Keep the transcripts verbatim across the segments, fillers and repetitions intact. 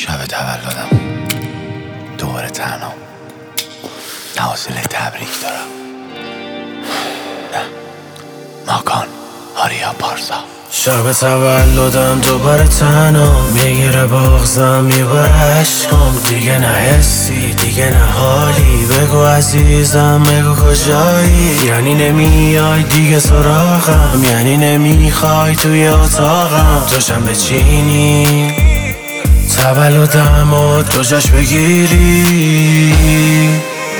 شب تولدم دوباره تنها، نه حوصله تبریک دارم. نه ماکان آریا پارسا. شب تولدم دوباره تنها، میگیره بغزم میبره عشقم، دیگه نه حسی دیگه نه حالی. بگو عزیزم بگو کجایی، یعنی نمیای دیگه سراغم، یعنی نمیخوای توی اتاقم. توشم بچینی تولدم و تو جاش بگیری.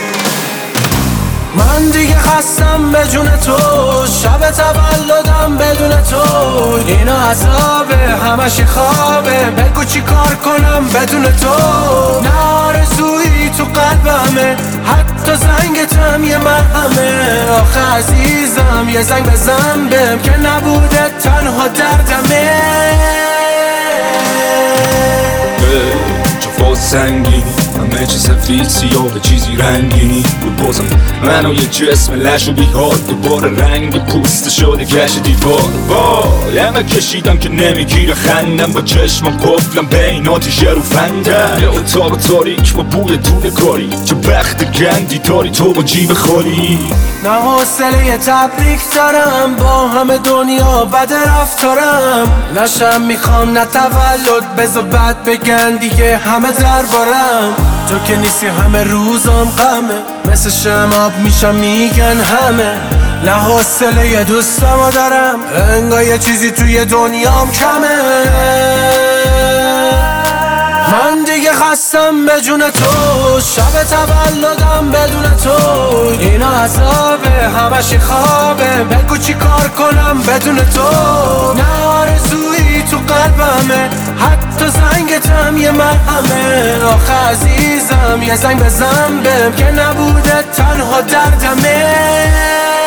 من دیگه خستم به جون تو، شب تولدم بدون تو. اینا عذابه همش خوابه، بگو چی کار کنم بدون تو. نه آرزویی تو قلبمه، حتی زنگتم یه مرهمه. آخه عزیزم یه زنگ بزن بهم که نبوده تنها دردمه. جفا سنگینی همه چی سفید سیاه چیزی رنگینی بود. بازم منو یه جسم لش و بیحال، دوباره رنگ پوست شده کش دیوار. وای همه کشیدم که نمیگیره خندم، با چشمم قفلم بین آتیشه رو فندم. یه اتاق تاریک با بوی دونه کاری، چه بخت گندی داری تو با جیب خالی. نه حوصله تبریک دارم، با همه دنیا بد رفتارم. نشم میخوام نه تولد بذار بد بگن دیگه همه دربارم. تو که نیستی همه روزم غمه، مثل شماب میشم میگن همه. نه حوصله دوستمو دارم، انگار یه چیزی توی دنیام کمه. من دیگه خستم به جون تو، شب تولدم بدون تو. اینا عذابه همش خوابه، بگو چی کار کنم بدون تو. نه آرزویی تو قلبمه، حتی زنگتم یه مرهمه. آخه عزیزم یه زنگ بزن بهم که نبوده تنها دردمه.